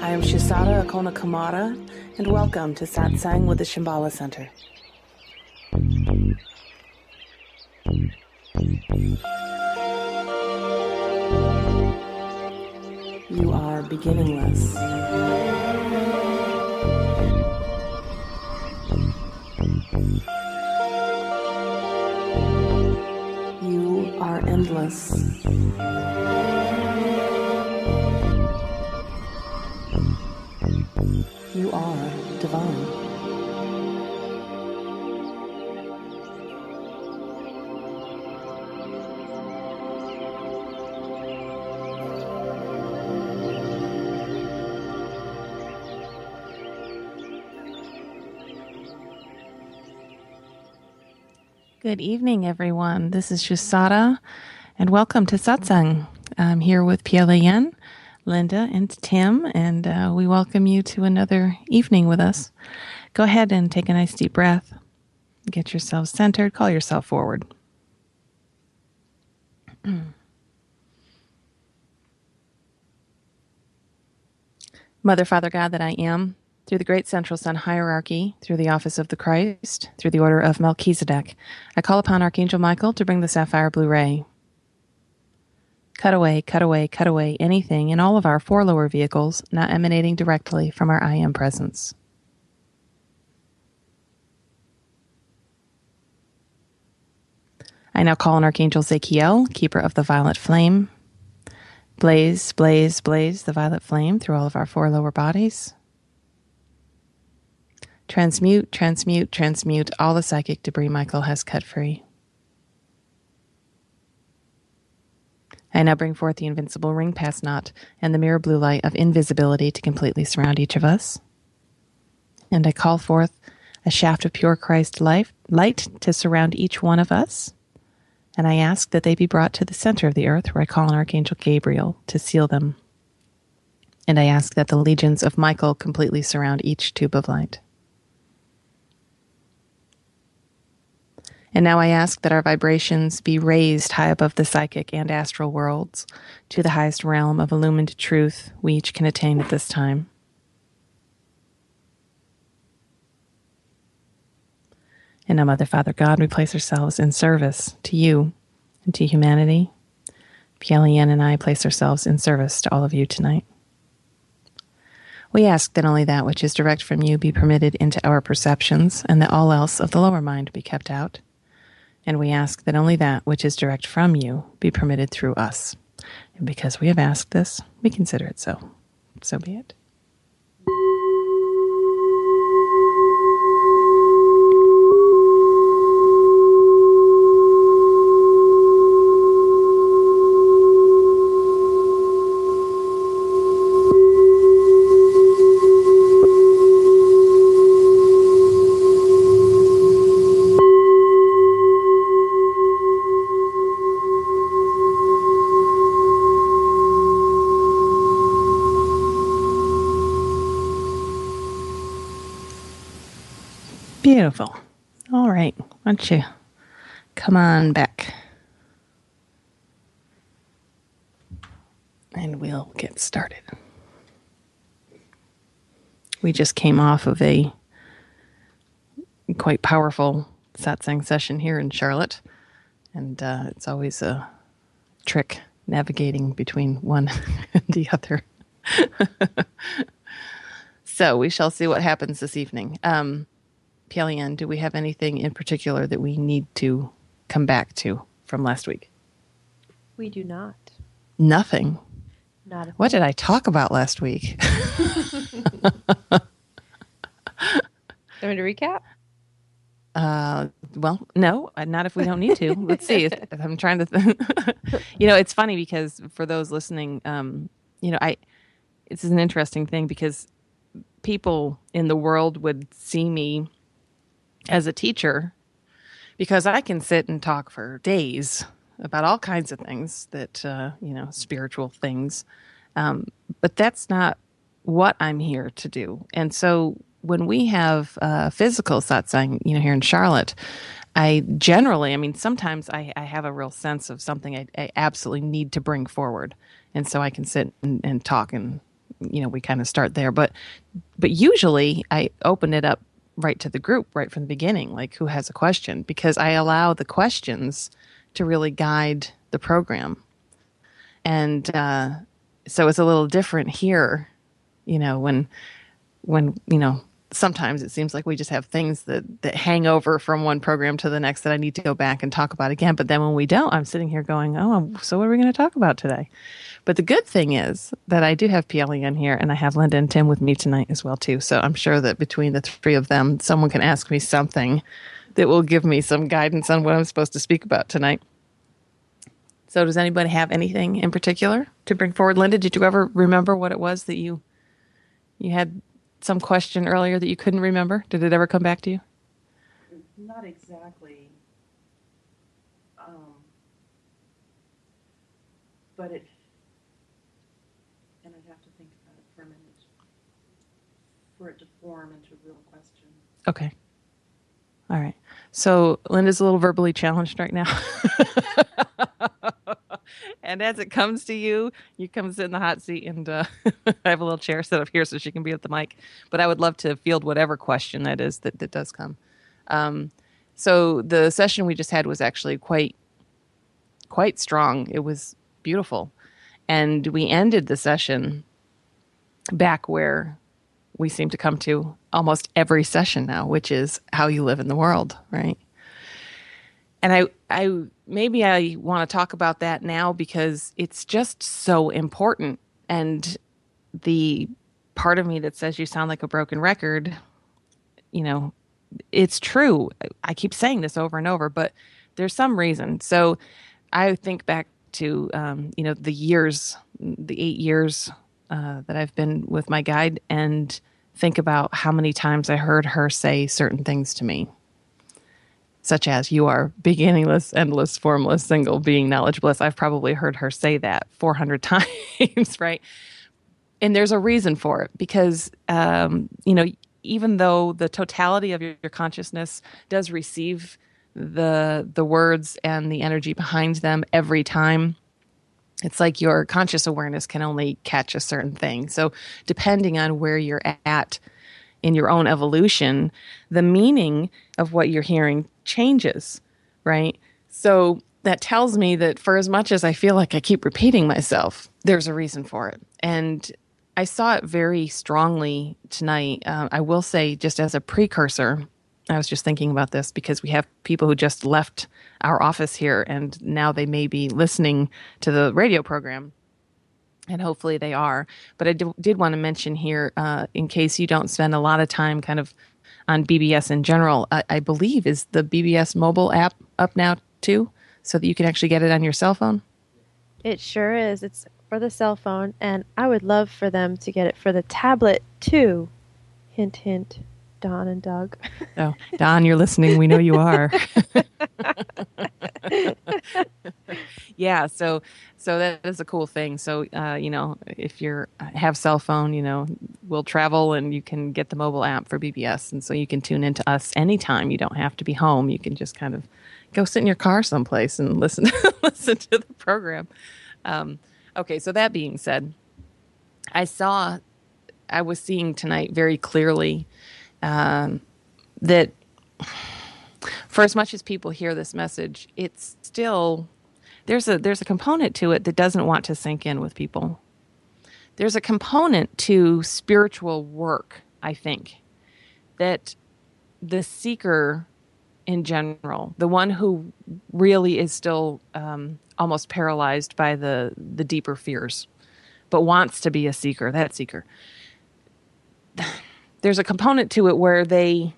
I am Shisada Akona Kamara, and welcome to Satsang with the Shambhala Center. You are beginningless. You are endless. You are divine. Good evening, everyone. This is Shisada, and welcome to Satsang. I'm here with Piela-Yen, Linda, and Tim, and we welcome you to another evening with us. Go ahead and take a nice deep breath. Get yourself centered. Call yourself forward. Mother, Father, God that I am, through the great central sun hierarchy, through the office of the Christ, through the order of Melchizedek, I call upon Archangel Michael to bring the sapphire blue ray. Cut away, cut away, cut away anything in all of our four lower vehicles not emanating directly from our I Am presence. I now call on Archangel Zachiel, keeper of the violet flame. Blaze, blaze, blaze the violet flame through all of our four lower bodies. Transmute, transmute, transmute all the psychic debris Michael has cut free. I now bring forth the invincible ring pass knot and the mirror blue light of invisibility to completely surround each of us. And I call forth a shaft of pure Christ light to surround each one of us. And I ask that they be brought to the center of the earth, where I call on Archangel Gabriel to seal them. And I ask that the legions of Michael completely surround each tube of light. And now I ask that our vibrations be raised high above the psychic and astral worlds to the highest realm of illumined truth we each can attain at this time. And now, Mother, Father, God, we place ourselves in service to you and to humanity. Piela-Yen and I place ourselves in service to all of you tonight. We ask that only that which is direct from you be permitted into our perceptions, and that all else of the lower mind be kept out. And we ask that only that which is direct from you be permitted through us. And because we have asked this, we consider it so. So be it. Beautiful. All right. Why don't you come on back? And we'll get started. We just came off of a quite powerful satsang session here in Charlotte. And it's always a trick navigating between one and the other. So we shall see what happens this evening. Piela-Yen, do we have anything in particular that we need to come back to from last week? We do not. Nothing? Not a thing. What did I talk about last week? Want me to recap? Well, no, not if we don't need to. Let's see. If I'm trying to it's funny because for those listening, it's an interesting thing because people in the world would see me as a teacher because I can sit and talk for days about all kinds of things that, spiritual things. But that's not what I'm here to do. And so when we have physical satsang, here in Charlotte, I generally, sometimes I have a real sense of something I absolutely need to bring forward. And so I can sit and talk and we kind of start there. But usually I open it up right to the group right from the beginning, like who has a question, because I allow the questions to really guide the program. And so it's a little different here, when sometimes it seems like we just have things that hang over from one program to the next that I need to go back and talk about again. But then when we don't, I'm sitting here going, oh, so what are we going to talk about today? But the good thing is that I do have PLE on here, and I have Linda and Tim with me tonight as well, too. So I'm sure that between the three of them, someone can ask me something that will give me some guidance on what I'm supposed to speak about tonight. So does anybody have anything in particular to bring forward? Linda, did you ever remember what it was that you had some question earlier that you couldn't remember? Did it ever come back to you? Not exactly. But it, and I'd have to think about it for a minute, for it to form into a real question. Okay. All right. So Linda's a little verbally challenged right now. And as it comes to you come sit in the hot seat, and I have a little chair set up here so she can be at the mic. But I would love to field whatever question that is that does come. So the session we just had was actually quite strong. It was beautiful. And we ended the session back where we seem to come to almost every session now, which is how you live in the world, right? And I want to talk about that now because it's just so important. And the part of me that says you sound like a broken record, it's true. I keep saying this over and over, but there's some reason. So I think back to, the 8 years that I've been with my guide, and think about how many times I heard her say certain things to me, such as, you are beginningless, endless, formless, single, being, knowledge, bliss. I've probably heard her say that 400 times, right? And there's a reason for it, because, even though the totality of your consciousness does receive the words and the energy behind them every time, it's like your conscious awareness can only catch a certain thing. So depending on where you're at in your own evolution, the meaning of what you're hearing changes, right? So that tells me that for as much as I feel like I keep repeating myself, there's a reason for it. And I saw it very strongly tonight. I will say, just as a precursor, I was just thinking about this because we have people who just left our office here, and now they may be listening to the radio program, and hopefully they are. But I did want to mention here, in case you don't spend a lot of time kind of on BBS in general, I believe is the BBS mobile app up now too, so that you can actually get it on your cell phone? It sure is. It's for the cell phone, and I would love for them to get it for the tablet too. Hint, hint. Don and Doug. Oh, Don, you're listening. We know you are. Yeah, so that is a cool thing. So, if you have cell phone, we'll travel and you can get the mobile app for BBS. And so you can tune into us anytime. You don't have to be home. You can just kind of go sit in your car someplace and listen to the program. Okay, so that being said, I was seeing tonight very clearly that for as much as people hear this message, it's still, there's a component to it that doesn't want to sink in with people. There's a component to spiritual work, I think, that the seeker in general, the one who really is still almost paralyzed by the deeper fears, but wants to be a seeker, that seeker, there's a component to it where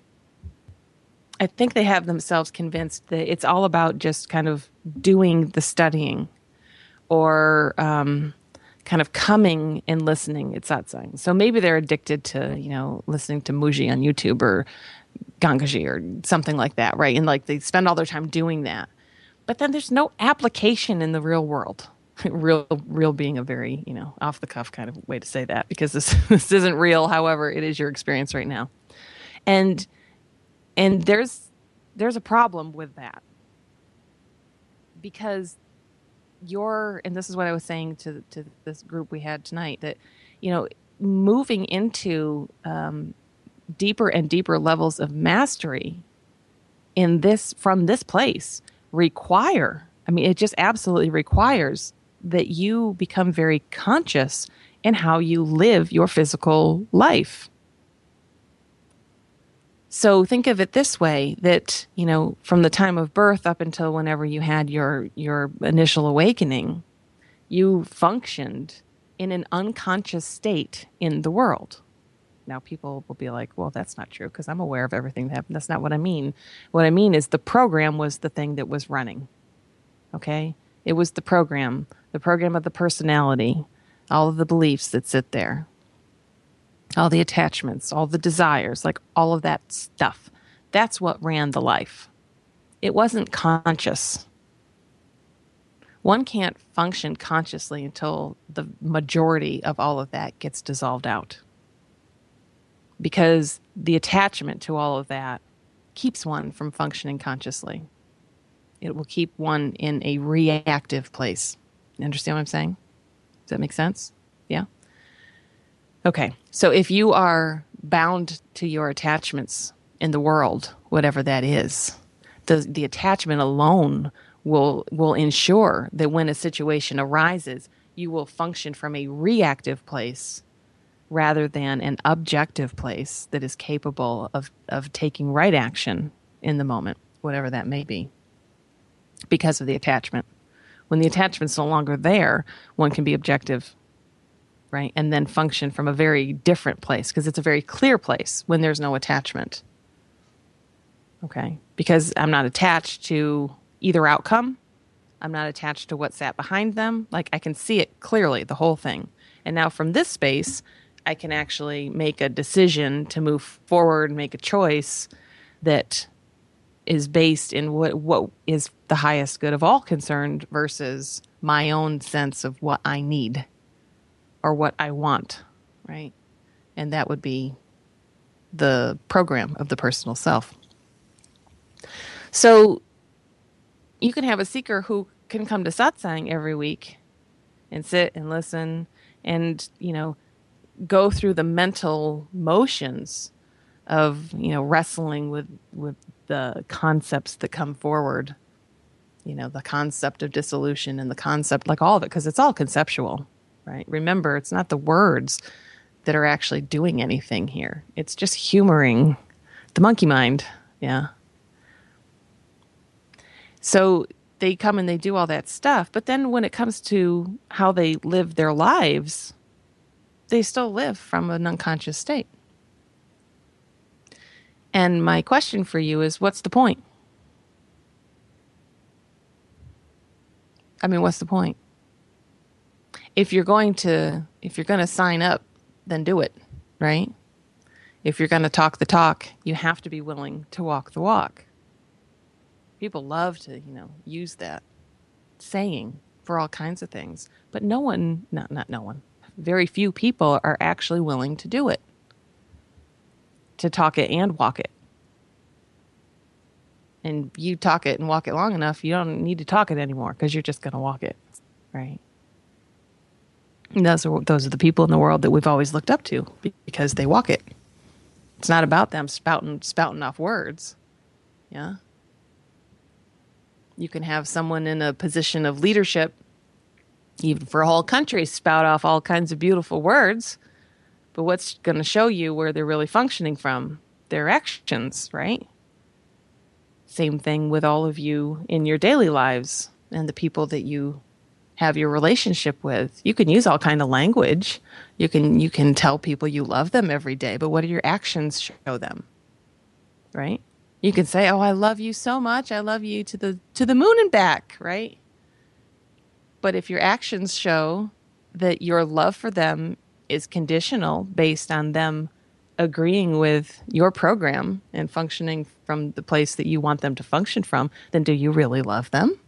I think they have themselves convinced that it's all about just kind of doing the studying or kind of coming and listening at satsang. So maybe they're addicted to, listening to Muji on YouTube or Gangaji or something like that, right? And like they spend all their time doing that. But then there's no application in the real world. Real being a very, off the cuff kind of way to say that, because this isn't real. However, it is your experience right now. And there's a problem with that, because and this is what I was saying to this group we had tonight, that moving into deeper and deeper levels of mastery from this place it just absolutely requires that you become very conscious in how you live your physical life. So think of it this way, that, from the time of birth up until whenever you had your initial awakening, you functioned in an unconscious state in the world. Now, people will be like, well, that's not true because I'm aware of everything that happened. That's not what I mean. What I mean is the program was the thing that was running. Okay? It was the program of the personality, all of the beliefs that sit there, all the attachments, all the desires, like all of that stuff. That's what ran the life. It wasn't conscious. One can't function consciously until the majority of all of that gets dissolved out. Because the attachment to all of that keeps one from functioning consciously. It will keep one in a reactive place. You understand what I'm saying? Does that make sense? Yeah? Okay. So if you are bound to your attachments in the world, whatever that is, the attachment alone will ensure that when a situation arises, you will function from a reactive place rather than an objective place that is capable of taking right action in the moment, whatever that may be, because of the attachment. When the attachment's no longer there, one can be objective, right? And then function from a very different place, because it's a very clear place when there's no attachment. Okay? Because I'm not attached to either outcome. I'm not attached to what sat behind them. Like, I can see it clearly, the whole thing. And now from this space, I can actually make a decision to move forward, make a choice that is based in what is the highest good of all concerned versus my own sense of what I need or what I want, right? And that would be the program of the personal self. So you can have a seeker who can come to satsang every week and sit and listen and, go through the mental motions of, wrestling with the concepts that come forward, the concept of dissolution and the concept, like all of it, because it's all conceptual, right? Remember, it's not the words that are actually doing anything here. It's just humoring the monkey mind. Yeah. So they come and they do all that stuff, but then when it comes to how they live their lives, they still live from an unconscious state. And my question for you is, what's the point? I mean, what's the point? If you're going to sign up, then do it, right? If you're going to talk the talk, you have to be willing to walk the walk. People love to, use that saying for all kinds of things, but not no one. Very few people are actually willing to do it, to talk it and walk it. And you talk it and walk it long enough, you don't need to talk it anymore because you're just going to walk it, right? And those are the people in the world that we've always looked up to because they walk it. It's not about them spouting off words, yeah? You can have someone in a position of leadership, even for a whole country, spout off all kinds of beautiful words. But what's going to show you where they're really functioning from? Their actions, right? Same thing with all of you in your daily lives and the people that you have your relationship with. You can use all kind of language. You can tell people you love them every day, but what do your actions show them? Right? You can say, "Oh, I love you so much. I love you to the moon and back," right? But if your actions show that your love for them is conditional based on them agreeing with your program and functioning from the place that you want them to function from, then do you really love them?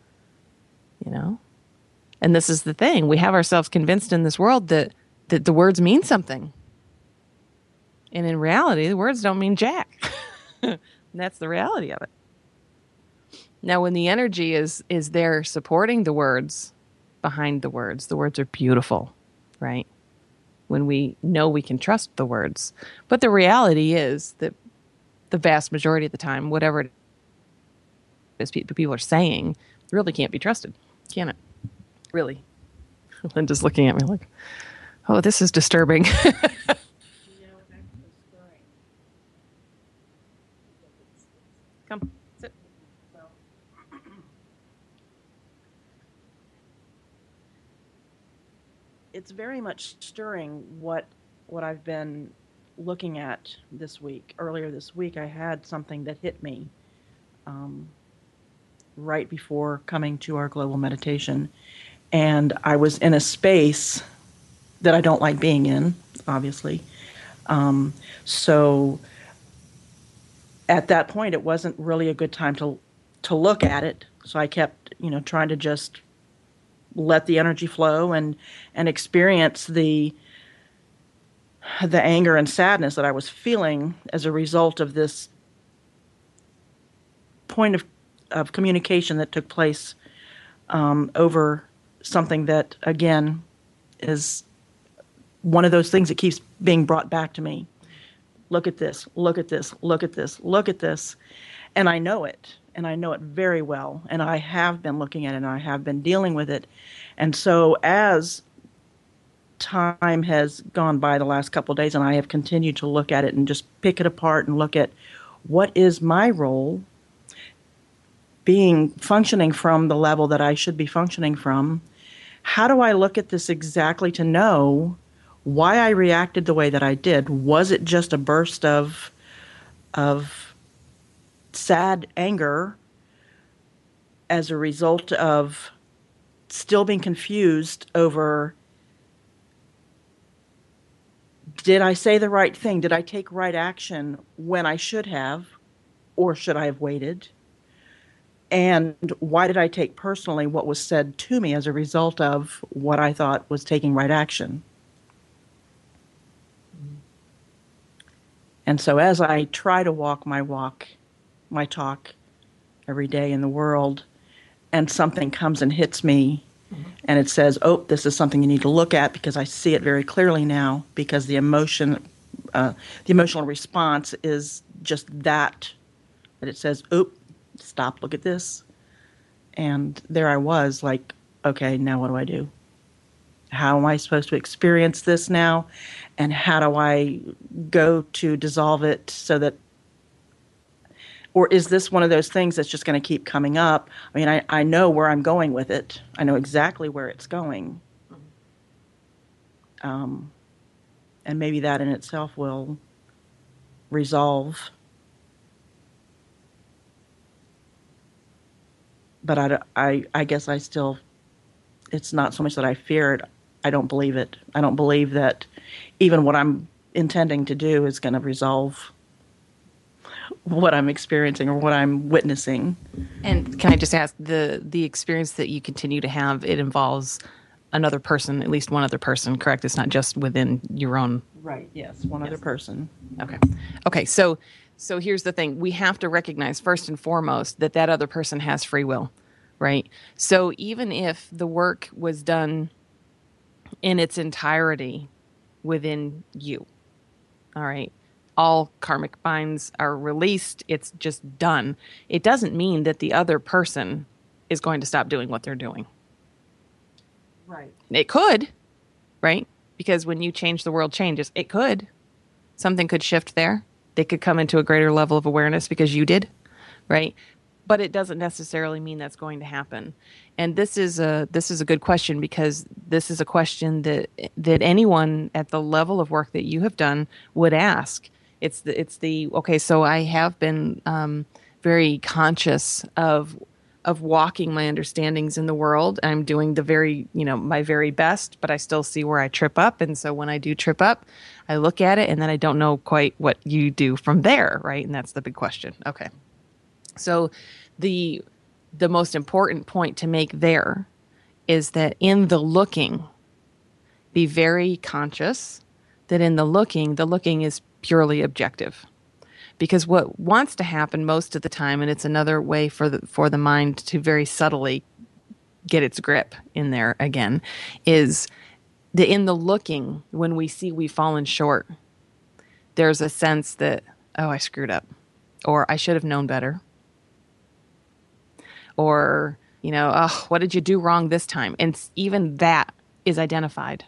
And this is the thing. We have ourselves convinced in this world that the words mean something. And in reality, the words don't mean jack. And that's the reality of it. Now, when the energy is there supporting the words, behind the words are beautiful, right? when we know we can trust the words. But the reality is that the vast majority of the time, whatever it is people are saying really can't be trusted, can it? Really. Linda's looking at me like, oh, this is disturbing. Come, sit. It's very much stirring what I've been looking at this week. Earlier this week, I had something that hit me right before coming to our global meditation. And I was in a space that I don't like being in, obviously. So at that point, it wasn't really a good time to look at it. So I kept, trying to just let the energy flow and experience the anger and sadness that I was feeling as a result of this point of communication that took place over something that, again, is one of those things that keeps being brought back to me. Look at this, look at this, look at this, look at this. And I know it, and I know it very well, and I have been looking at it, and I have been dealing with it. And so as time has gone by the last couple of days, and I have continued to look at it and just pick it apart and look at what is my role functioning from the level that I should be functioning from. How do I look at this exactly to know why I reacted the way that I did? Was it just a burst of sad anger as a result of still being confused over, did I say the right thing? Did I take right action when I should have, or should I have waited? And why did I take personally what was said to me as a result of what I thought was taking right action? And so as I try to walk my talk every day in the world, and something comes and hits me, and it says, oh, this is something you need to look at, because I see it very clearly now, because the emotional response is just that it says, oh, stop, look at this. And there I was like, okay, now what do I do? How am I supposed to experience this now? And how do I go to dissolve it so that, or is this one of those things that's just going to keep coming up? I mean, I know where I'm going with it. I know exactly where it's going. And maybe that in itself will resolve. But I guess I still, it's not so much that I fear it. I don't believe it. I don't believe that even what I'm intending to do is going to resolve what I'm experiencing or what I'm witnessing. And can I just ask, the experience that you continue to have, it involves another person, at least one other person, correct? It's not just within your own. Right. Yes. One other person. Okay. Okay. So here's the thing. We have to recognize first and foremost that other person has free will, right? So even if the work was done in its entirety within you, all right, all karmic binds are released, it's just done. It doesn't mean that the other person is going to stop doing what they're doing. Right. It could, right? Because when you change, the world changes. It could. Something could shift there. They could come into a greater level of awareness because you did, right? But it doesn't necessarily mean that's going to happen. And this is a good question, because this is a question that anyone at the level of work that you have done would ask. It's the okay. So I have been very conscious of walking my understandings in the world. I'm doing my very best, but I still see where I trip up. And so when I do trip up, I look at it, and then I don't know quite what you do from there, right? And that's the big question. Okay. So the most important point to make there is that in the looking, be very conscious that in the looking is purely objective. Because what wants to happen most of the time, and it's another way for the mind to very subtly get its grip in there again, is in the looking, when we see we've fallen short, there's a sense that, oh, I screwed up, or I should have known better, or, oh, what did you do wrong this time? And even that is identified,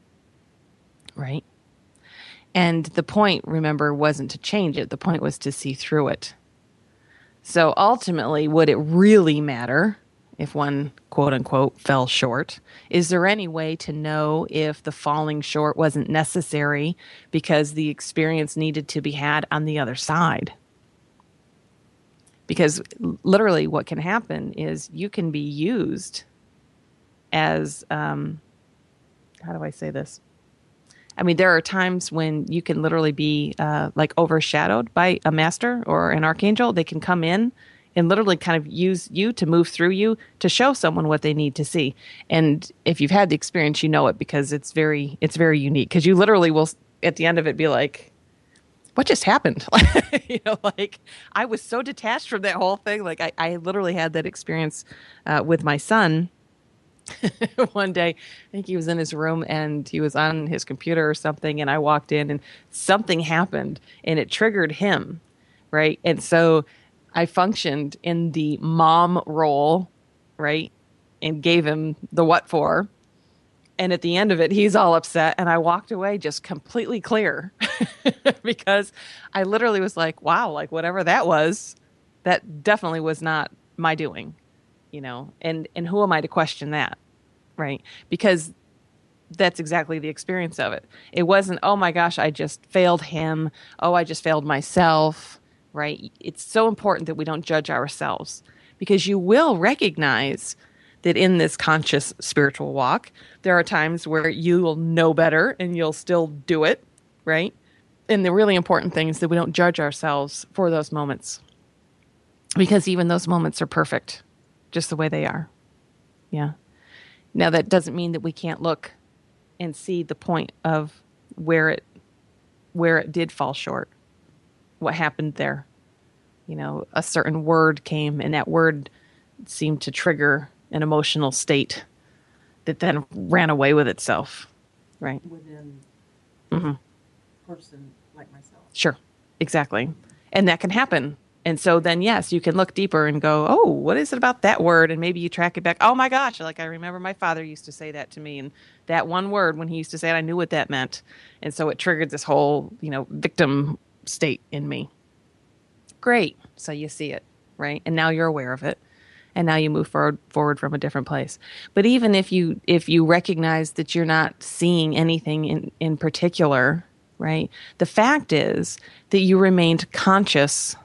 right? And the point, remember, wasn't to change it. The point was to see through it. So ultimately, would it really matter if one, quote unquote, fell short? Is there any way to know if the falling short wasn't necessary because the experience needed to be had on the other side? Because literally what can happen is you can be used as, how do I say this? I mean, there are times when you can literally be like overshadowed by a master or an archangel. They can come in and literally kind of use you to move through you to show someone what they need to see. And if you've had the experience, you know it, because it's very unique. Because you literally will, at the end of it, be like, what just happened? Like I was so detached from that whole thing. Like I literally had that experience with my son. One day, I think he was in his room and he was on his computer or something, and I walked in and something happened and it triggered him, right? And so I functioned in the mom role, right? And gave him the what for. And at the end of it, he's all upset, and I walked away just completely clear because I literally was like, wow, like whatever that was, that definitely was not my doing, and who am I to question that? Right? Because that's exactly the experience of it. It wasn't, oh my gosh, I just failed him. Oh, I just failed myself, right? It's so important that we don't judge ourselves, because you will recognize that in this conscious spiritual walk, there are times where you will know better and you'll still do it, right? And the really important thing is that we don't judge ourselves for those moments, because even those moments are perfect just the way they are. Yeah. Now, that doesn't mean that we can't look and see the point of where it did fall short, what happened there. A certain word came, and that word seemed to trigger an emotional state that then ran away with itself, right? Within Mm-hmm. a person like myself. Sure, exactly. And that can happen. And so then, yes, you can look deeper and go, oh, what is it about that word? And maybe you track it back. Oh my gosh, like I remember my father used to say that to me. And that one word, when he used to say it, I knew what that meant. And so it triggered this whole, victim state in me. Great. So you see it, right? And now you're aware of it. And now you move forward from a different place. But even if you recognize that you're not seeing anything in particular, right? The fact is that you remained conscious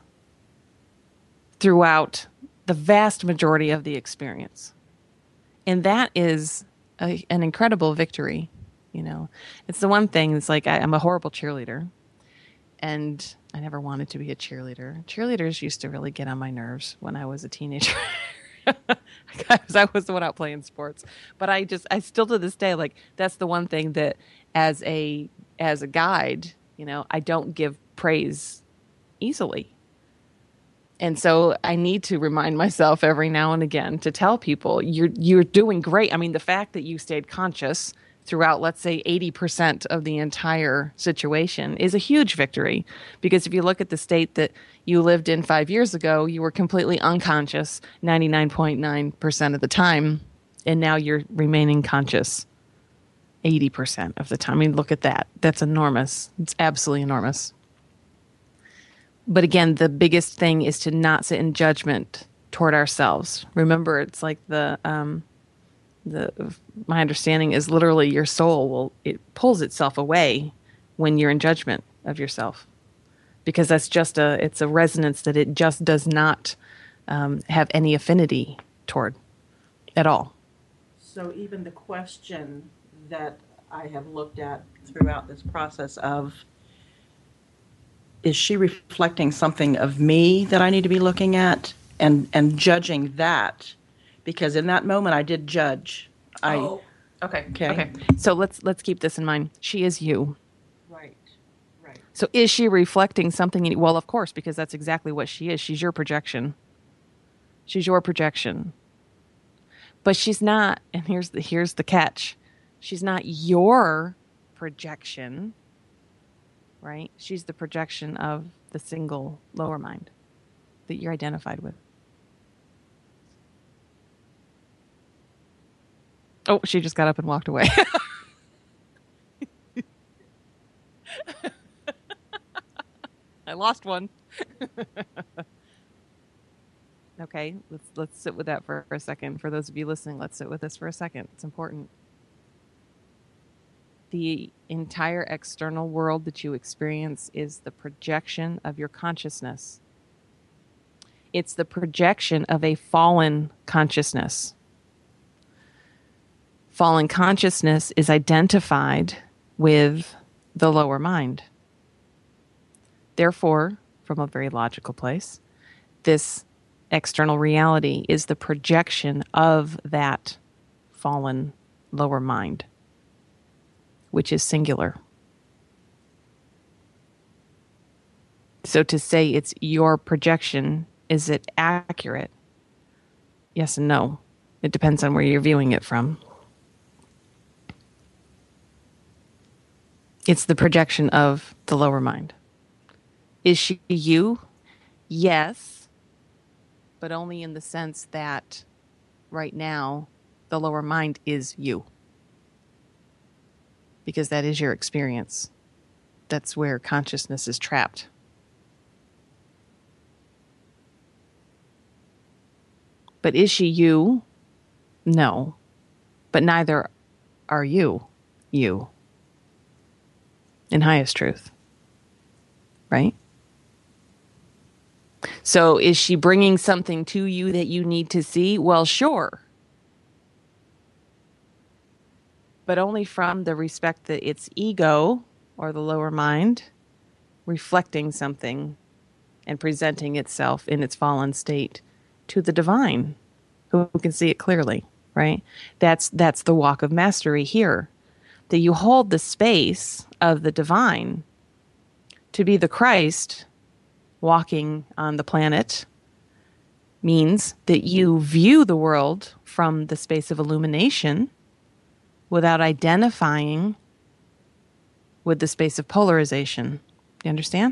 throughout the vast majority of the experience. And that is an incredible victory. It's the one thing. It's like I'm a horrible cheerleader, and I never wanted to be a cheerleader. Cheerleaders used to really get on my nerves when I was a teenager. Because I was the one out playing sports. But I still to this day, like, that's the one thing that as a guide, I don't give praise easily. And so I need to remind myself every now and again to tell people you're doing great. I mean, the fact that you stayed conscious throughout, let's say, 80% of the entire situation is a huge victory. Because if you look at the state that you lived in 5 years ago, you were completely unconscious 99.9% of the time. And now you're remaining conscious 80% of the time. I mean, look at that. That's enormous. It's absolutely enormous. But again, the biggest thing is to not sit in judgment toward ourselves. Remember, it's like my understanding is literally your soul it pulls itself away when you're in judgment of yourself, because that's it's a resonance that it just does not have any affinity toward at all. So even the question that I have looked at throughout this process of, is she reflecting something of me that I need to be looking at and judging that? Because in that moment I did judge. Okay. So let's keep this in mind. She is you. Right. So is she reflecting something in you? Well, of course, because that's exactly what she is. She's your projection. She's your projection. But she's not, and here's the catch. She's not your projection, right? She's the projection of the single lower mind that you're identified with. Oh, she just got up and walked away. I lost one. Okay, let's sit with that for a second. For those of you listening, let's sit with this for a second. It's important. The entire external world that you experience is the projection of your consciousness. It's the projection of a fallen consciousness. Fallen consciousness is identified with the lower mind. Therefore, from a very logical place, this external reality is the projection of that fallen lower mind, which is singular. So to say it's your projection, is it accurate? Yes and no. It depends on where you're viewing it from. It's the projection of the lower mind. Is she you? Yes. But only in the sense that right now, the lower mind is you. Because that is your experience. That's where consciousness is trapped. But is she you? No. But neither are you. In highest truth. Right? So is she bringing something to you that you need to see? Well, sure. But only from the respect that it's ego, or the lower mind, reflecting something and presenting itself in its fallen state to the divine, who can see it clearly, right? That's the walk of mastery here. That you hold the space of the divine to be the Christ walking on the planet means that you view the world from the space of illumination without identifying with the space of polarization. You understand?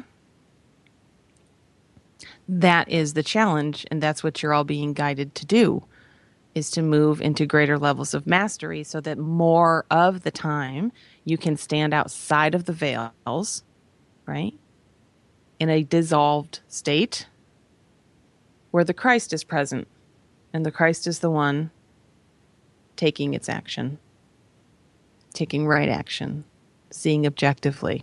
That is the challenge, and that's what you're all being guided to do, is to move into greater levels of mastery so that more of the time you can stand outside of the veils, right? In a dissolved state where the Christ is present, and the Christ is the one taking its action, taking right action, seeing objectively.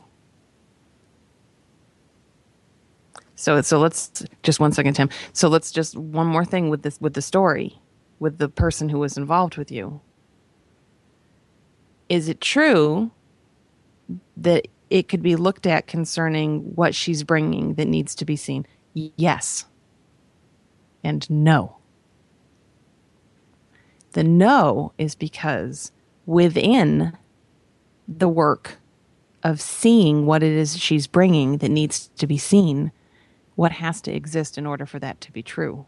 So let's just 1 second, Tim. So let's just one more thing with the story, with the person who was involved with you. Is it true that it could be looked at concerning what she's bringing that needs to be seen? Yes. And no. The no is because within the work of seeing what it is she's bringing that needs to be seen, what has to exist in order for that to be true?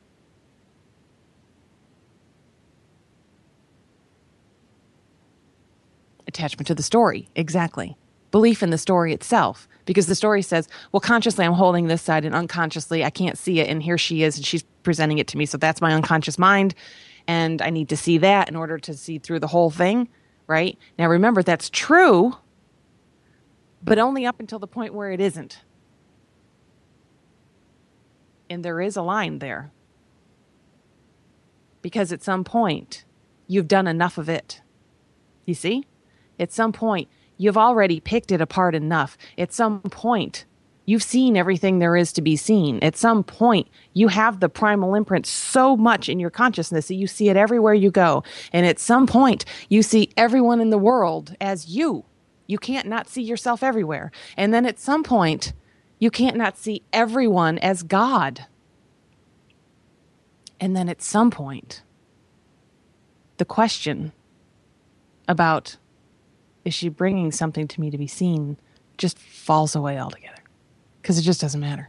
Attachment to the story, exactly. Belief in the story itself, because the story says, well, consciously I'm holding this side and unconsciously I can't see it, and here she is and she's presenting it to me, so that's my unconscious mind, and I need to see that in order to see through the whole thing, right? Now remember, that's true, but only up until the point where it isn't. And there is a line there. Because at some point, you've done enough of it. You see? At some point, you've already picked it apart enough. At some point, you've seen everything there is to be seen. At some point, you have the primal imprint so much in your consciousness that you see it everywhere you go. And at some point, you see everyone in the world as you. You can't not see yourself everywhere. And then at some point, you can't not see everyone as God. And then at some point, the question about, is she bringing something to me to be seen, just falls away altogether. Because it just doesn't matter.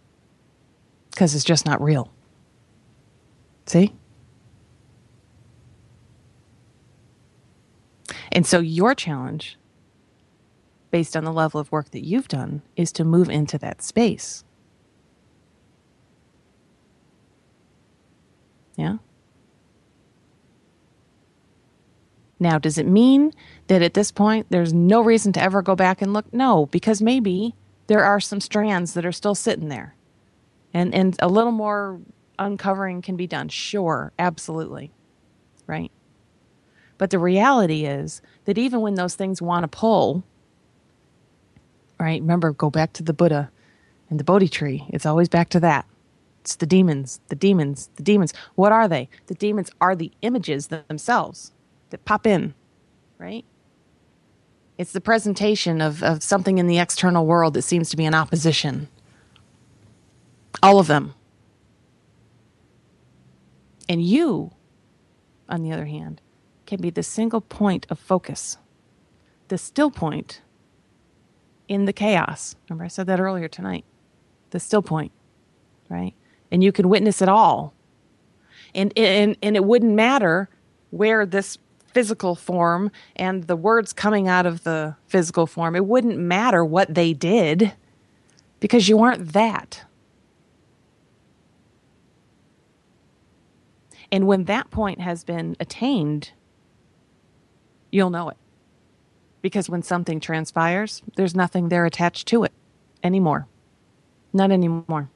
Because it's just not real. See? And so your challenge, based on the level of work that you've done, is to move into that space. Yeah? Now, does it mean that at this point there's no reason to ever go back and look? No, because maybe there are some strands that are still sitting there. And a little more uncovering can be done. Sure, absolutely. Right? But the reality is that even when those things want to pull, right? Remember, go back to the Buddha and the Bodhi tree. It's always back to that. It's the demons, the demons, the demons. What are they? The demons are the images themselves that pop in, right? It's the presentation of something in the external world that seems to be in opposition. All of them. And you, on the other hand, can be the single point of focus, the still point in the chaos. Remember, I said that earlier tonight. The still point, right? And you can witness it all. And it wouldn't matter where this physical form and the words coming out of the physical form, it wouldn't matter what they did because you aren't that. And when that point has been attained, you'll know it. Because when something transpires, there's nothing there attached to it anymore. Not anymore.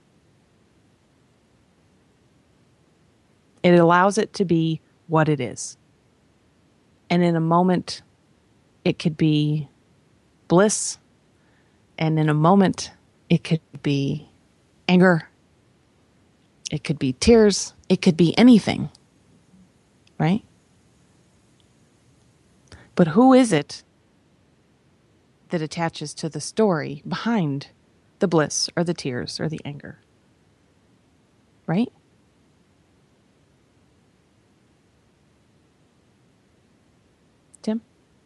It allows it to be what it is. And in a moment, it could be bliss. And in a moment, it could be anger. It could be tears. It could be anything. Right? But who is it that attaches to the story behind the bliss or the tears or the anger? Right? Tim?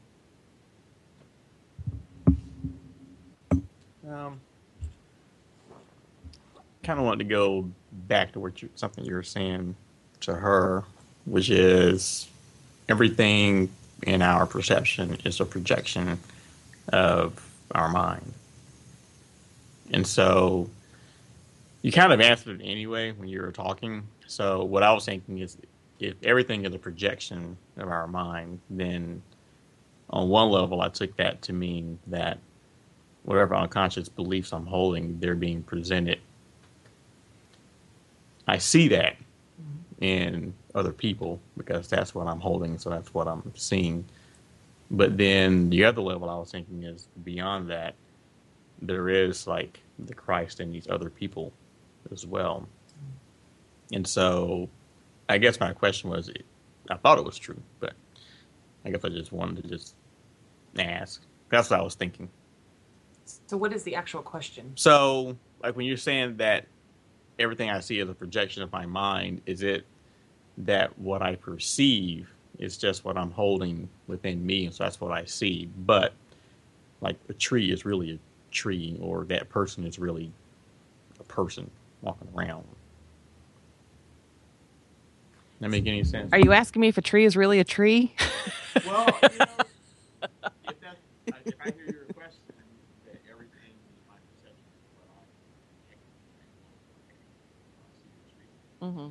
Kind of wanted to go back to something you were saying to her, which is everything in our perception is a projection of our mind. And so you kind of answered it anyway when you were talking. So what I was thinking is if everything is a projection of our mind, then on one level I took that to mean that whatever unconscious beliefs I'm holding, they're being presented. I see that in other people because that's what I'm holding, so that's what I'm seeing. But then the other level I was thinking is beyond that, there is like the Christ in these other people as well. And so I guess my question was, I thought it was true, but I guess I just wanted to just ask. That's what I was thinking. So what is the actual question? So like when you're saying that everything I see is a projection of my mind, is it that what I perceive is just what I'm holding within me, and so that's what I see, but like a tree is really a tree, or that person is really a person walking around? That make any sense? Are you asking me if a tree is really a tree? Well, if I hear your question, that everything is my perception of what I see the tree. Mm-hmm.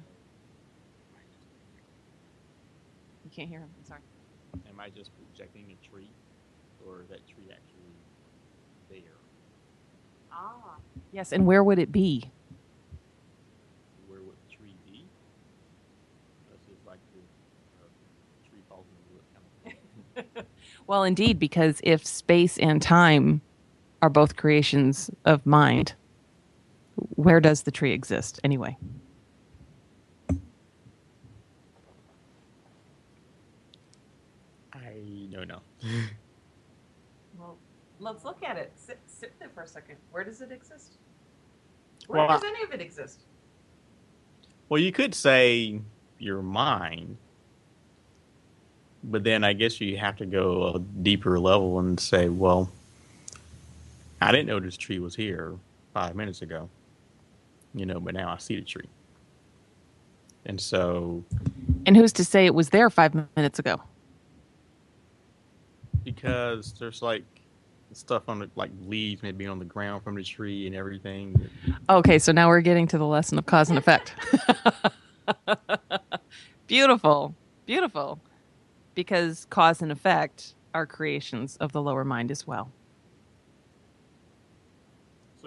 You can't hear him. I'm sorry. Am I just projecting a tree, or is that tree actually there? Ah. Yes, and where would it be? Where would the tree be? That's just like the tree falls in the wood kind of thing. Well, indeed, because if space and time are both creations of mind, where does the tree exist anyway? I don't know. Well, let's look at it. Sit there for a second. Where does it exist? Where does any of it exist? Well, you could say your mind, but then I guess you have to go a deeper level and say, well, I didn't know this tree was here 5 minutes ago, but now I see the tree. And so... And who's to say it was there 5 minutes ago? because there's like stuff on the like leaves maybe on the ground from the tree and everything. Okay, so now we're getting to the lesson of cause and effect. Beautiful. Beautiful. Because cause and effect are creations of the lower mind as well. So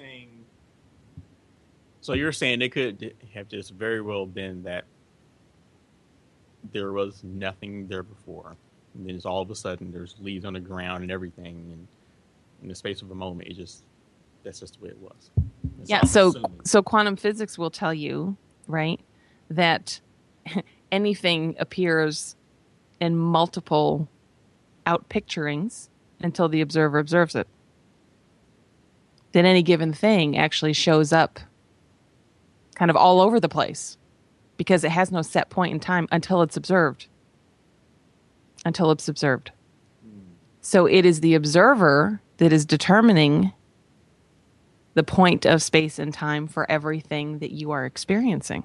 you're saying it could have just very well been that there was nothing there before. And then it's all of a sudden there's leaves on the ground and everything, and in the space of a moment, that's just the way it was. That's Yeah, all I'm so assuming. so quantum physics will tell you, right, that anything appears in multiple outpicturings until the observer observes it. That any given thing actually shows up kind of all over the place because it has no set point in time until it's observed. Until it's observed. So it is the observer that is determining the point of space and time for everything that you are experiencing.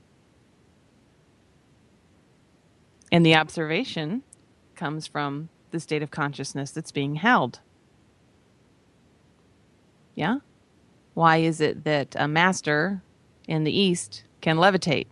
And the observation comes from the state of consciousness that's being held. Yeah? Why is it that a master in the East can levitate?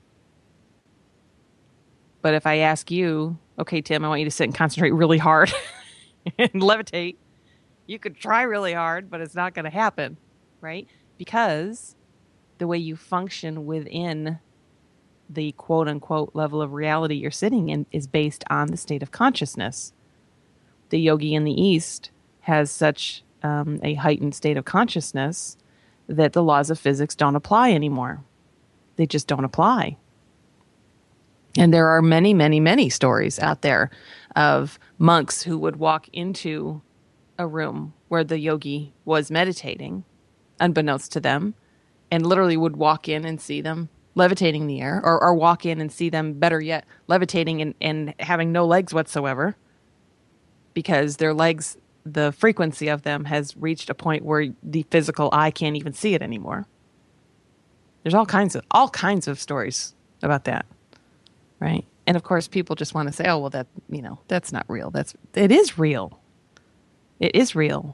But if I ask you, okay, Tim, I want you to sit and concentrate really hard and levitate, you could try really hard, but it's not going to happen, right? Because the way you function within the quote unquote level of reality you're sitting in is based on the state of consciousness. The yogi in the East has such a heightened state of consciousness that the laws of physics don't apply anymore. They just don't apply. And there are many, many, many stories out there of monks who would walk into a room where the yogi was meditating, unbeknownst to them, and literally would walk in and see them levitating in the air, or walk in and see them, better yet, levitating and having no legs whatsoever, because their legs, the frequency of them has reached a point where the physical eye can't even see it anymore. There's all kinds of stories about that, right? And of course, people just want to say, "Oh, well, that's not real." It is real. It is real.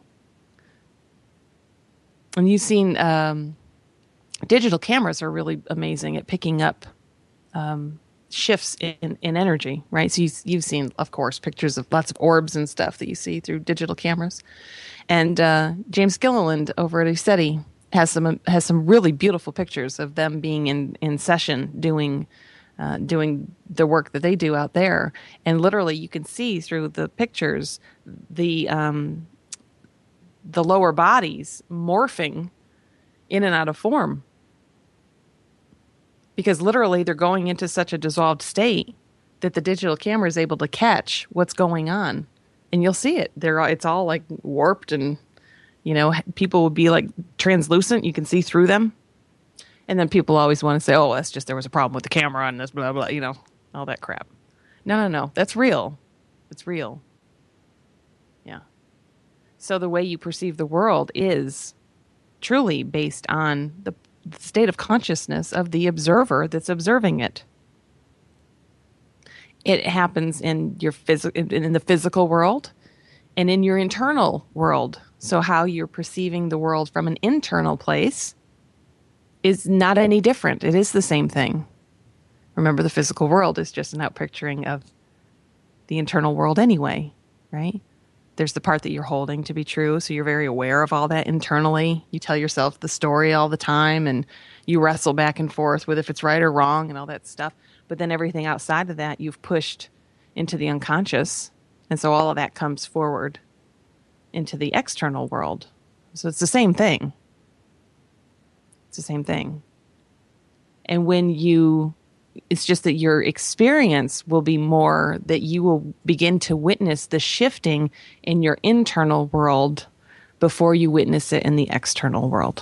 And you've seen digital cameras are really amazing at picking up shifts in energy, right? So you've seen, of course, pictures of lots of orbs and stuff that you see through digital cameras. And James Gilliland over at ECETI has some really beautiful pictures of them being in session doing the work that they do out there. And literally, you can see through the pictures the lower bodies morphing in and out of form. Because literally they're going into such a dissolved state that the digital camera is able to catch what's going on. And you'll see it. It's all like warped and, people would be like translucent. You can see through them. And then people always want to say, oh, that's just there was a problem with the camera and this, blah, blah, all that crap. No. That's real. It's real. Yeah. So the way you perceive the world is truly based on the state of consciousness of the observer that's observing it. It happens in your in the physical world and in your internal world. So how you're perceiving the world from an internal place is not any different. It is the same thing. Remember, the physical world is just an outpicturing of the internal world anyway, right? There's the part that you're holding to be true, so you're very aware of all that internally. You tell yourself the story all the time, and you wrestle back and forth with if it's right or wrong and all that stuff. But then everything outside of that, you've pushed into the unconscious, and so all of that comes forward into the external world. So it's the same thing. It's the same thing. And it's just that your experience will be more that you will begin to witness the shifting in your internal world before you witness it in the external world.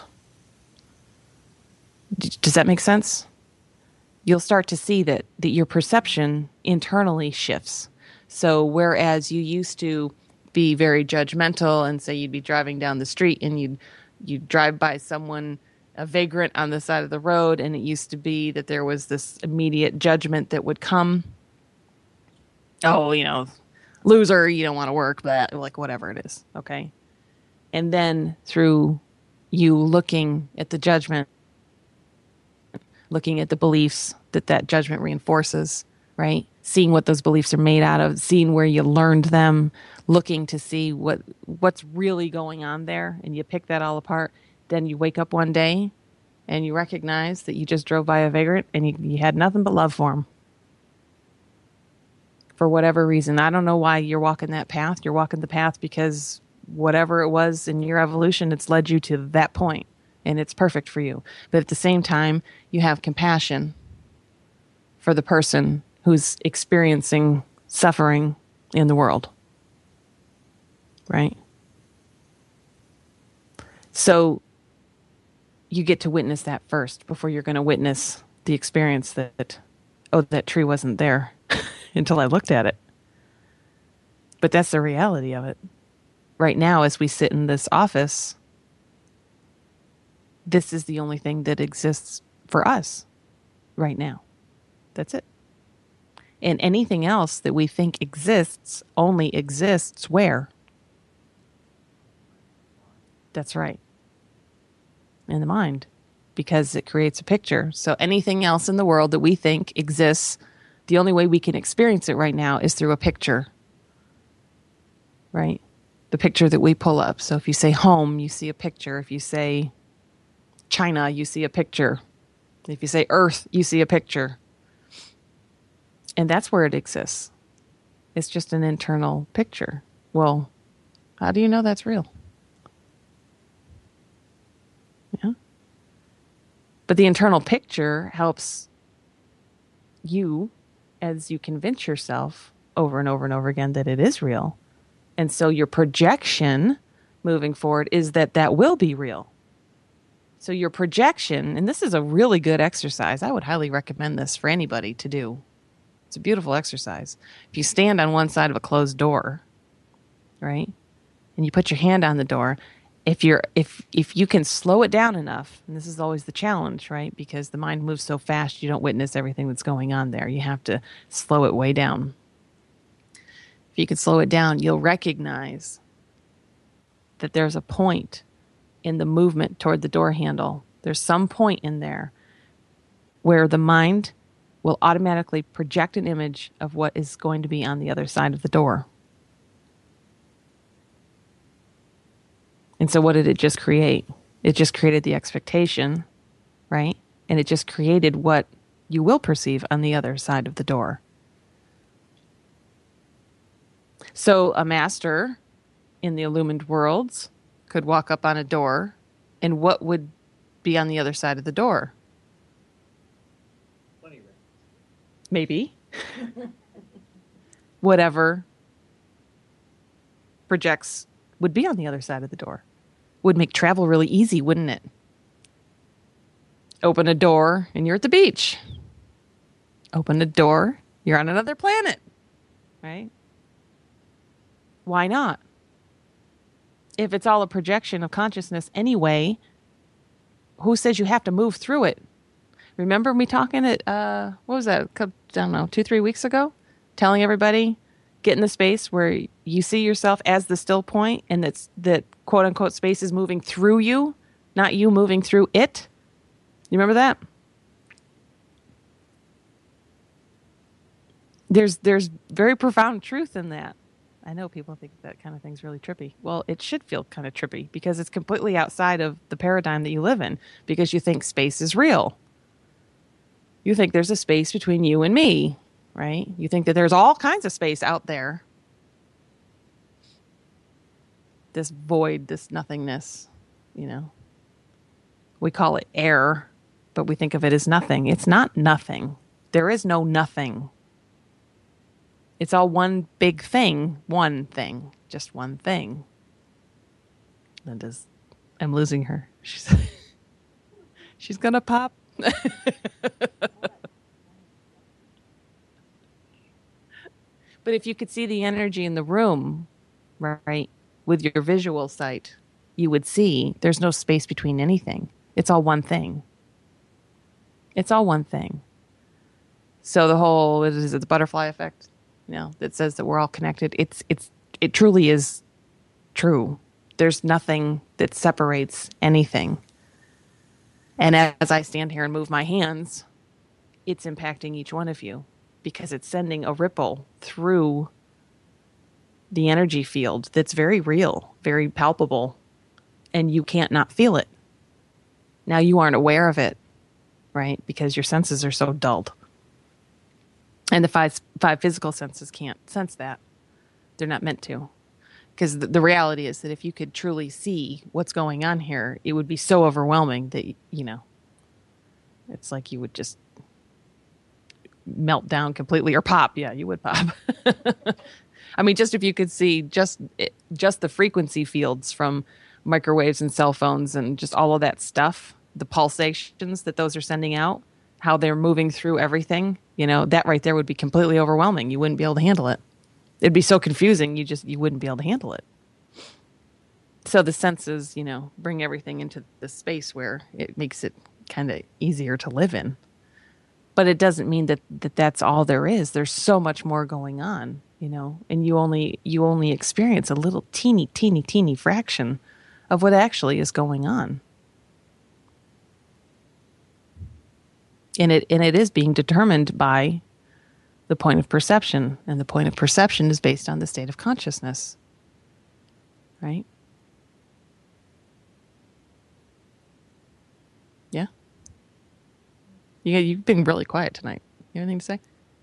Does that make sense? You'll start to see that your perception internally shifts. So whereas you used to be very judgmental and say you'd be driving down the street and you'd drive by someone, a vagrant on the side of the road, and it used to be that there was this immediate judgment that would come. Oh, loser, you don't want to work, but like whatever it is. Okay. And then through you looking at the judgment, looking at the beliefs that judgment reinforces, right? Seeing what those beliefs are made out of, seeing where you learned them, looking to see what's really going on there, and you pick that all apart. Then you wake up one day and you recognize that you just drove by a vagrant and you had nothing but love for him. For whatever reason. I don't know why you're walking that path. You're walking the path because whatever it was in your evolution, it's led you to that point, and it's perfect for you. But at the same time, you have compassion for the person who's experiencing suffering in the world. Right? So you get to witness that first before you're going to witness the experience that, oh, that tree wasn't there until I looked at it. But that's the reality of it. Right now, as we sit in this office, this is the only thing that exists for us right now. That's it. And anything else that we think exists only exists where? That's right. In the mind, because it creates a picture. So anything else in the world that we think exists, the only way we can experience it right now is through a picture. Right? The picture that we pull up. So if you say home, you see a picture. If you say China, you see a picture. If you say Earth, you see a picture. And that's where it exists. It's just an internal picture. Well, how do you know that's real? Yeah. But the internal picture helps you as you convince yourself over and over and over again that it is real. And so your projection moving forward is that will be real. So your projection, and this is a really good exercise. I would highly recommend this for anybody to do. It's a beautiful exercise. If you stand on one side of a closed door, right, and you put your hand on the door, if you can slow it down enough, and this is always the challenge, right, because the mind moves so fast, you don't witness everything that's going on there. You have to slow it way down. If you can slow it down, you'll recognize that there's a point in the movement toward the door handle. There's some point in there where the mind will automatically project an image of what is going to be on the other side of the door. And so what did it just create? It just created the expectation, right? And it just created what you will perceive on the other side of the door. So a master in the illumined worlds could walk up on a door, and what would be on the other side of the door? Maybe. Whatever projects would be on the other side of the door. Would make travel really easy, wouldn't it? Open a door and you're at the beach. Open a door, you're on another planet. Right? Why not? If it's all a projection of consciousness anyway, who says you have to move through it? Remember me talking at, what was that, I don't know, 2-3 weeks ago? Telling everybody, get in the space where you see yourself as the still point, and that quote-unquote space is moving through you, not you moving through it. You remember that? There's very profound truth in that. I know people think that kind of thing's really trippy. Well, it should feel kind of trippy because it's completely outside of the paradigm that you live in, because you think space is real. You think there's a space between you and me, right? You think that there's all kinds of space out there. This void, this nothingness, you know. We call it air, but we think of it as nothing. It's not nothing. There is no nothing. It's all one big thing, just one thing. Linda's, I'm losing her. She's gonna pop. But if you could see the energy in the room, right, with your visual sight, you would see there's no space between anything. It's all one thing. It's all one thing. So the whole, is it the butterfly effect? that says that we're all connected. It truly is true. There's nothing that separates anything. And as I stand here and move my hands, it's impacting each one of you because it's sending a ripple through the energy field that's very real, very palpable, and you can't not feel it. Now you aren't aware of it, right? Because your senses are so dulled. And the five physical senses can't sense that. They're not meant to. Because the reality is that if you could truly see what's going on here, it would be so overwhelming that, it's like you would just melt down completely or pop. Yeah, you would pop. I mean, just if you could see just the frequency fields from microwaves and cell phones and just all of that stuff, the pulsations that those are sending out, how they're moving through everything, that right there would be completely overwhelming. You wouldn't be able to handle it. It'd be so confusing, you wouldn't be able to handle it. So the senses, bring everything into the space where it makes it kind of easier to live in. But it doesn't mean that that's all there is. There's so much more going on, and you only experience a little teeny fraction of what actually is going on. And it is being determined by the point of perception, and the point of perception is based on the state of consciousness, right? Yeah. You've been really quiet tonight. You have anything to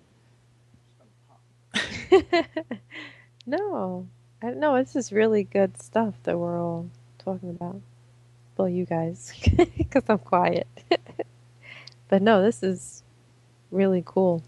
say? No, this is really good stuff that we're all talking about. Well, you guys, because I'm quiet. But no, this is really cool.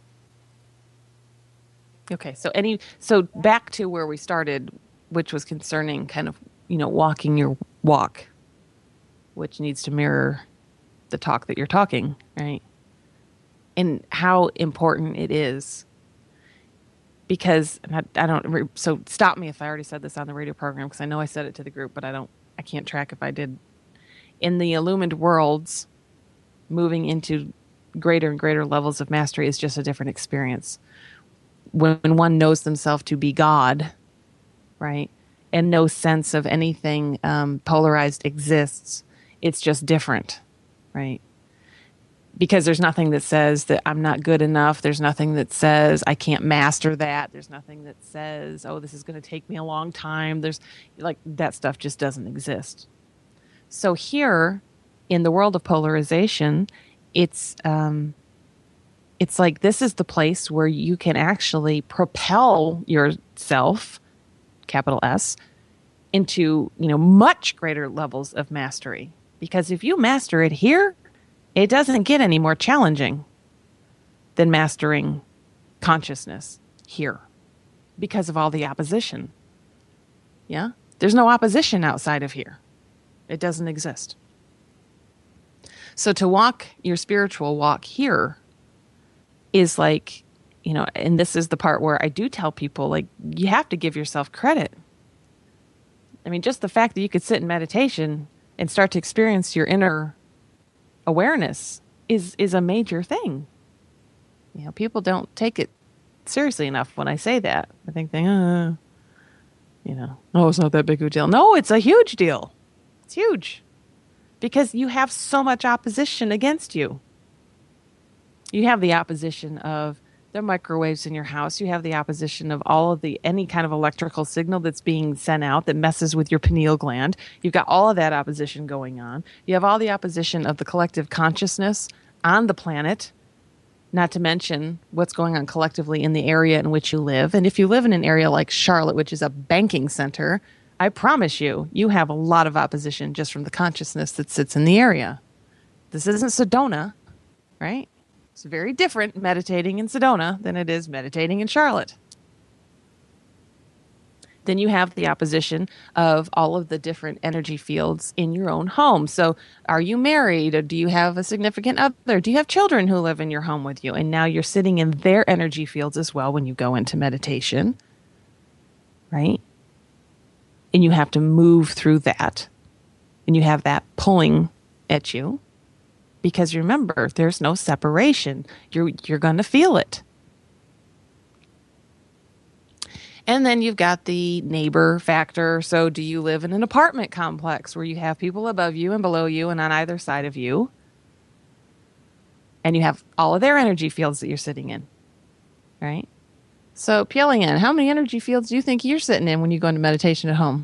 Okay, so back to where we started, which was concerning kind of, walking your walk, which needs to mirror the talk that you're talking, right? And how important it is. Because so stop me if I already said this on the radio program, because I know I said it to the group, but I can't track if I did. In the illumined worlds, moving into greater and greater levels of mastery is just a different experience. When one knows themselves to be God, right, and no sense of anything polarized exists, it's just different, right? Because there's nothing that says that I'm not good enough. There's nothing that says I can't master that. There's nothing that says, oh, this is going to take me a long time. There's that stuff just doesn't exist. So here in the world of polarization, it's like this is the place where you can actually propel yourself, capital S, into much greater levels of mastery. Because if you master it here, it doesn't get any more challenging than mastering consciousness here because of all the opposition. Yeah? There's no opposition outside of here. It doesn't exist. So to walk your spiritual walk here is like, and this is the part where I do tell people, you have to give yourself credit. I mean, just the fact that you could sit in meditation and start to experience your inner awareness is a major thing. People don't take it seriously enough when I say that. I think oh, it's not that big of a deal. No, it's a huge deal. It's huge. Because you have so much opposition against you. You have the opposition of the microwaves in your house. You have the opposition of any kind of electrical signal that's being sent out that messes with your pineal gland. You've got all of that opposition going on. You have all the opposition of the collective consciousness on the planet, not to mention what's going on collectively in the area in which you live. And if you live in an area like Charlotte, which is a banking center, I promise you have a lot of opposition just from the consciousness that sits in the area. This isn't Sedona, right? It's very different meditating in Sedona than it is meditating in Charlotte. Then you have the opposition of all of the different energy fields in your own home. So are you married, or do you have a significant other? Do you have children who live in your home with you? And now you're sitting in their energy fields as well when you go into meditation, right? And you have to move through that. And you have that pulling at you. Because remember, there's no separation. You're going to feel it. And then you've got the neighbor factor. So do you live in an apartment complex where you have people above you and below you and on either side of you? And you have all of their energy fields that you're sitting in, right? So Pyongyang, how many energy fields do you think you're sitting in when you go into meditation at home?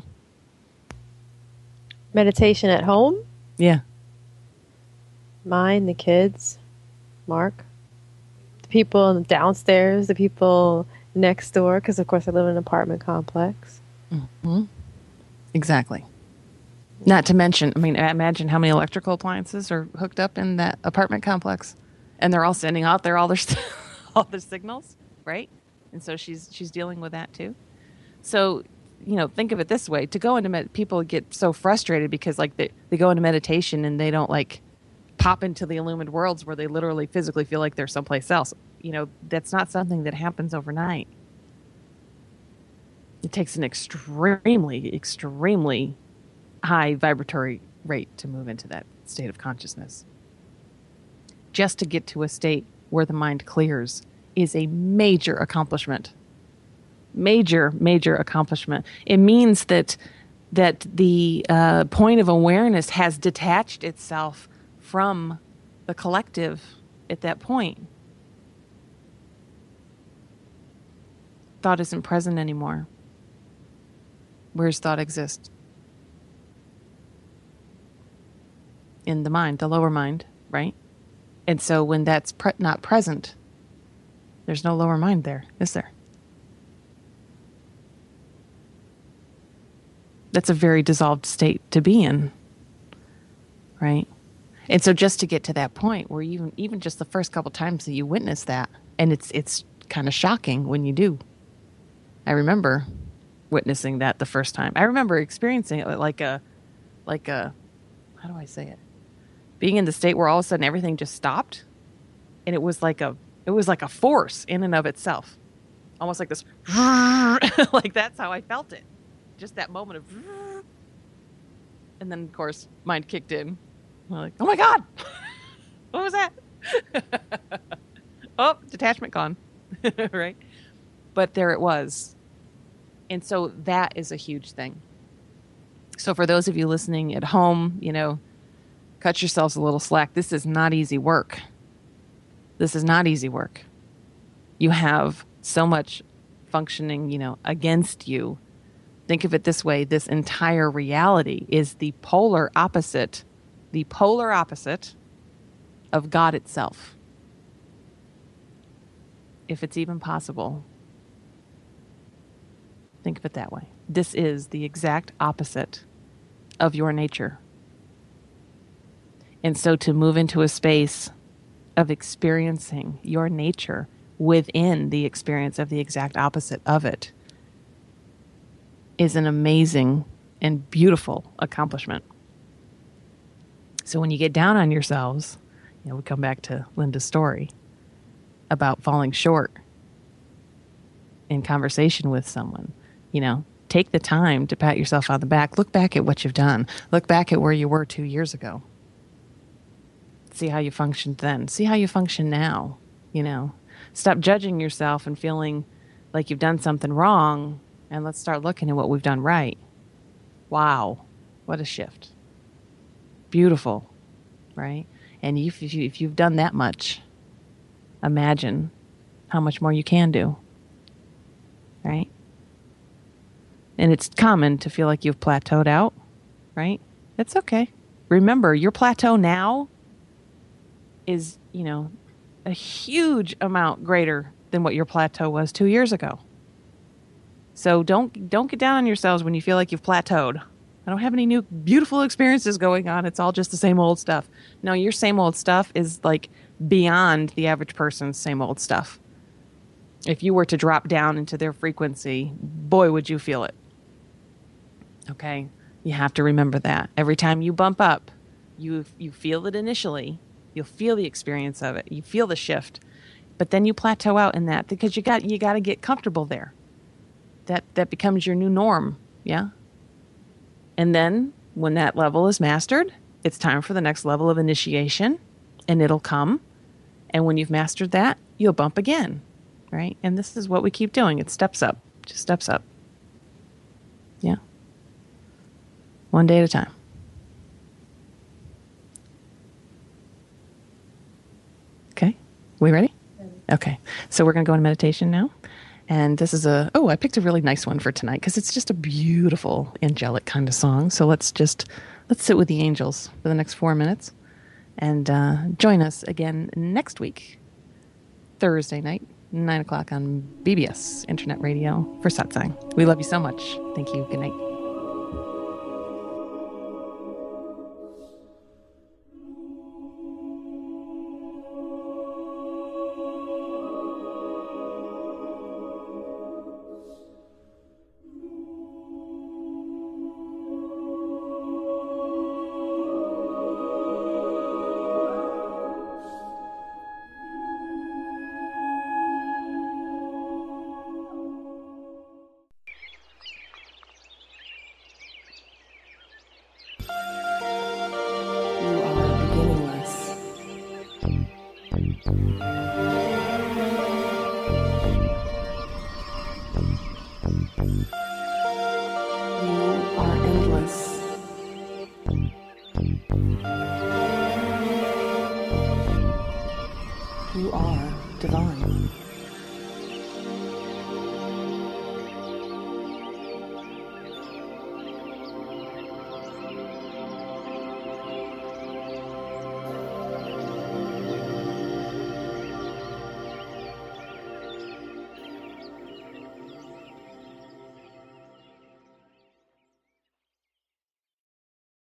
Meditation at home? Yeah. Mine, the kids, Mark, the people downstairs, the people next door, because of course I live in an apartment complex. Mm-hmm. Exactly. Not to mention, I mean, imagine how many electrical appliances are hooked up in that apartment complex, and they're all sending out there all their all their signals, right? And so she's dealing with that too. So, think of it this way: to go into people get so frustrated because like they go into meditation and they don't like pop into the illumined worlds where they literally physically feel like they're someplace else. That's not something that happens overnight. It takes an extremely, extremely high vibratory rate to move into that state of consciousness. Just to get to a state where the mind clears is a major accomplishment. Major, major accomplishment. It means that the point of awareness has detached itself from the collective at that point. Thought isn't present anymore. Where does thought exist? In the mind, the lower mind, right? And so when that's not present, there's no lower mind there, is there? That's a very dissolved state to be in, right? And so just to get to that point where even just the first couple times that you witness that, and it's kind of shocking when you do. I remember witnessing that the first time. I remember experiencing it like a how do I say it? Being in the state where all of a sudden everything just stopped, and it was like a force in and of itself, almost like this, like that's how I felt it. Just that moment of, and then of course mind kicked in. I'm like, oh my God, what was that? Oh, detachment gone, right? But there it was. And so that is a huge thing. So for those of you listening at home, cut yourselves a little slack. This is not easy work. This is not easy work. You have so much functioning, against you. Think of it this way. This entire reality is the polar opposite of God itself. If it's even possible. Think of it that way. This is the exact opposite of your nature. And so to move into a space of experiencing your nature within the experience of the exact opposite of it is an amazing and beautiful accomplishment. So when you get down on yourselves, we come back to Linda's story about falling short in conversation with someone. Take the time to pat yourself on the back. Look back at what you've done. Look back at where you were 2 years ago. See how you functioned then. See how you function now. Stop judging yourself and feeling like you've done something wrong, and let's start looking at what we've done right. Wow, what a shift. Beautiful, right? And if you've done that much, imagine how much more you can do, right? And it's common to feel like you've plateaued out, right? It's okay. Remember, your plateau now is, a huge amount greater than what your plateau was 2 years ago. So don't get down on yourselves when you feel like you've plateaued. I don't have any new beautiful experiences going on. It's all just the same old stuff. No, your same old stuff is like beyond the average person's same old stuff. If you were to drop down into their frequency, boy, would you feel it. Okay? You have to remember that. Every time you bump up, you feel it initially. You'll feel the experience of it. You feel the shift. But then you plateau out in that because you got to get comfortable there. That becomes your new norm, yeah? And then when that level is mastered, it's time for the next level of initiation, and it'll come. And when you've mastered that, you'll bump again, right? And this is what we keep doing. It steps up, just steps up. Yeah. One day at a time. Okay. We ready? Okay. So we're going to go into meditation now. And this is I picked a really nice one for tonight because it's just a beautiful, angelic kind of song. So let's sit with the angels for the next 4 minutes and join us again next week, Thursday night, 9 o'clock on BBS Internet Radio for Satsang. We love you so much. Thank you. Good night.